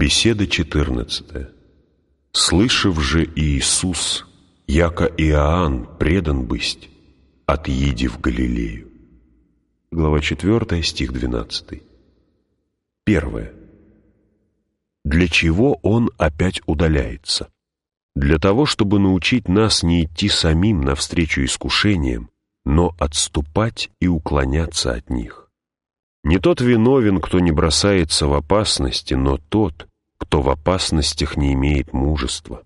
Беседа 14. «Слышав же Иисус, яко Иоанн предан бысть, отъеди в Галилею». Глава 4, стих 12. Первое. Для чего Он опять удаляется? Для того, чтобы научить нас не идти самим навстречу искушениям, но отступать и уклоняться от них. Не тот виновен, кто не бросается в опасности, но тот, кто в опасностях не имеет мужества.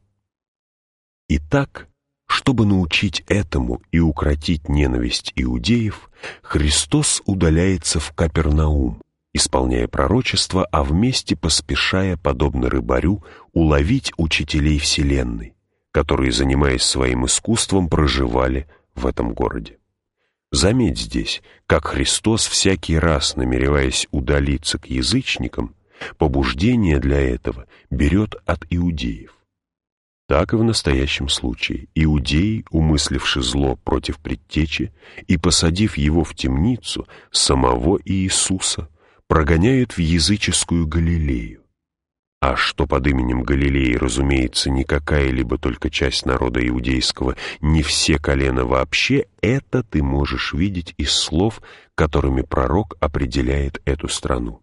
Итак, чтобы научить этому и укротить ненависть иудеев, Христос удаляется в Капернаум, исполняя пророчество, а вместе поспешая, подобно рыбарю, уловить учителей вселенной, которые, занимаясь своим искусством, проживали в этом городе. Заметь здесь, как Христос, всякий раз намереваясь удалиться к язычникам, побуждение для этого берет от иудеев. Так и в настоящем случае иудеи, умысливши зло против предтечи и посадив его в темницу, самого Иисуса прогоняют в языческую Галилею. А что под именем Галилеи, разумеется, не какая-либо только часть народа иудейского, не все колена вообще, это ты можешь видеть из слов, которыми пророк определяет эту страну.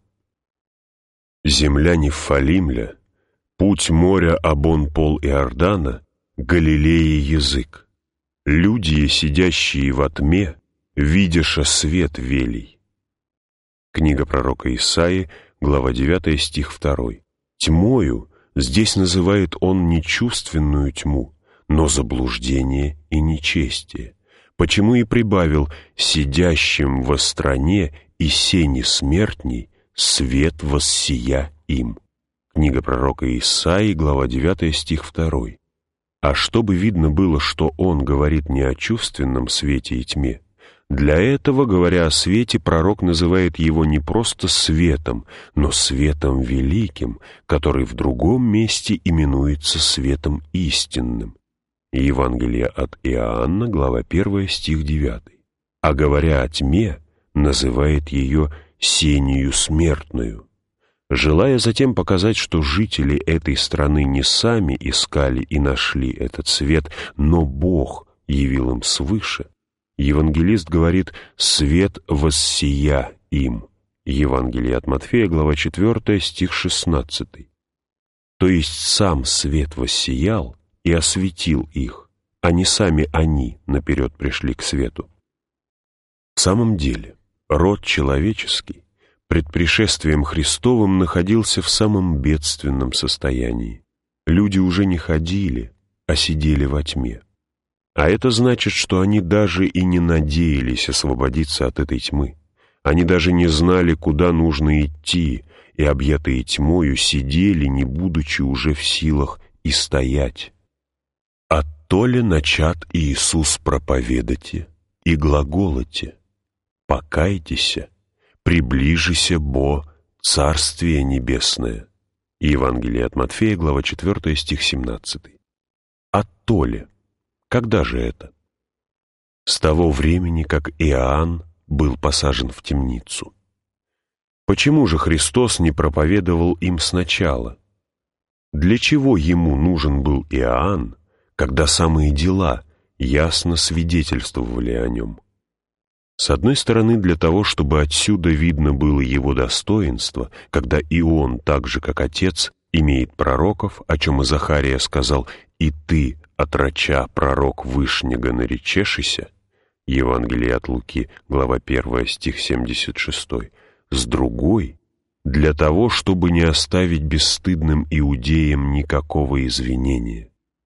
«Земля Нефалимля, путь моря обон пол Иордана, Галилеи язык. Люди, сидящие во тьме, видяша свет велий». Книга пророка Исаии, глава 9, стих 2. Тьмою здесь называет он не чувственную тьму, но заблуждение и нечестие, почему и прибавил «сидящим во стране и сени смертней свет воссия им». Книга пророка Исаии, глава 9, стих 2. А чтобы видно было, что он говорит не о чувственном свете и тьме, для этого, говоря о свете, пророк называет его не просто светом, но светом великим, который в другом месте именуется светом истинным. Евангелие от Иоанна, глава 1, стих 9. А говоря о тьме, называет ее сению смертную. Желая затем показать, что жители этой страны не сами искали и нашли этот свет, но Бог явил им свыше, евангелист говорит «свет воссия им». Евангелие от Матфея, глава 4, стих 16. То есть сам свет воссиял и осветил их, а не сами они наперед пришли к свету. В самом деле, род человеческий пред пришествием Христовым находился в самом бедственном состоянии. Люди уже не ходили, а сидели во тьме. А это значит, что они даже и не надеялись освободиться от этой тьмы. Они даже не знали, куда нужно идти, и, объятые тьмою, сидели, не будучи уже в силах и стоять. «Оттоле начат Иисус проповедати и глаголоте: покайтеся, приближися бо Царствие Небесное». Евангелие от Матфея, глава 4, стих 17. «Оттоле». Когда же это? С того времени, как Иоанн был посажен в темницу. Почему же Христос не проповедовал им сначала? Для чего ему нужен был Иоанн, когда самые дела ясно свидетельствовали о нем? С одной стороны, для того, чтобы отсюда видно было его достоинство, когда и он, так же как Отец, имеет пророков, о чем и Захария сказал «И ты, отроча, пророк Вышнего наречешися», Евангелие от Луки, глава 1, стих 76, с другой, для того, чтобы не оставить бесстыдным иудеям никакого извинения.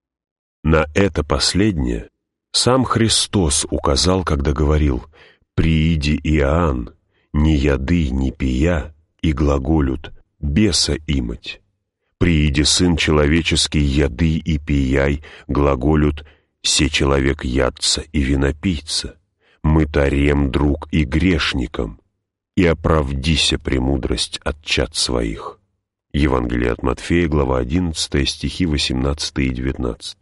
На это последнее сам Христос указал, когда говорил «Прииди Иоанн, ни яды, ни пия, и глаголют, беса имать. Прииди Сын Человеческий, яды и пияй, глаголют, се человек ядца и винопийца, мытарем друг и грешникам, и оправдися премудрость от чад своих». Евангелие от Матфея, глава 11, стихи 18 и 19.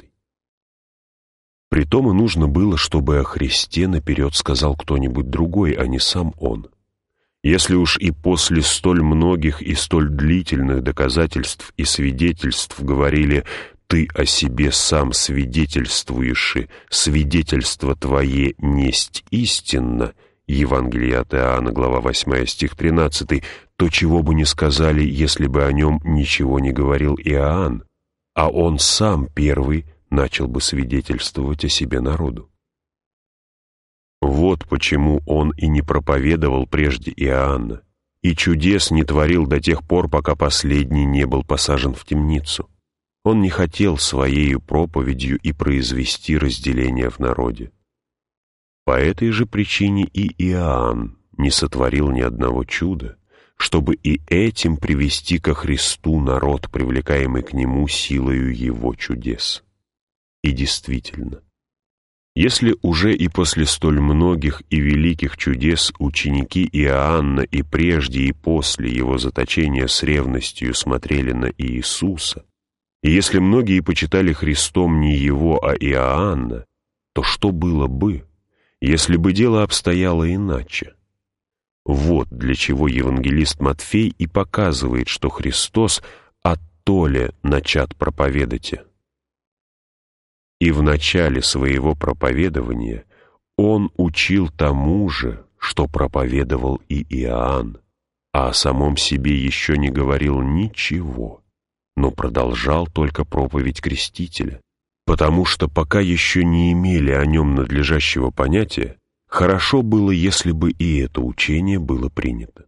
Притом и нужно было, чтобы о Христе наперед сказал кто-нибудь другой, а не сам Он. Если уж и после столь многих и столь длительных доказательств и свидетельств говорили: «Ты о себе сам свидетельствуешь, и свидетельство твое несть истинно», Евангелие от Иоанна, глава 8, стих 13, то чего бы ни сказали, если бы о нем ничего не говорил Иоанн, а он сам первый начал бы свидетельствовать о себе народу. Вот почему он и не проповедовал прежде Иоанна, и чудес не творил до тех пор, пока последний не был посажен в темницу. Он не хотел своею проповедью и произвести разделение в народе. По этой же причине и Иоанн не сотворил ни одного чуда, чтобы и этим привести ко Христу народ, привлекаемый к Нему силою Его чудес. И действительно, если уже и после столь многих и великих чудес ученики Иоанна и прежде, и после его заточения с ревностью смотрели на Иисуса, и если многие почитали Христом не Его, а Иоанна, то что было бы, если бы дело обстояло иначе? Вот для чего евангелист Матфей и показывает, что Христос оттоле начат проповедате. И в начале своего проповедования он учил тому же, что проповедовал и Иоанн, а о самом себе еще не говорил ничего, но продолжал только проповедь Крестителя, потому что пока еще не имели о нем надлежащего понятия, хорошо было, если бы и это учение было принято.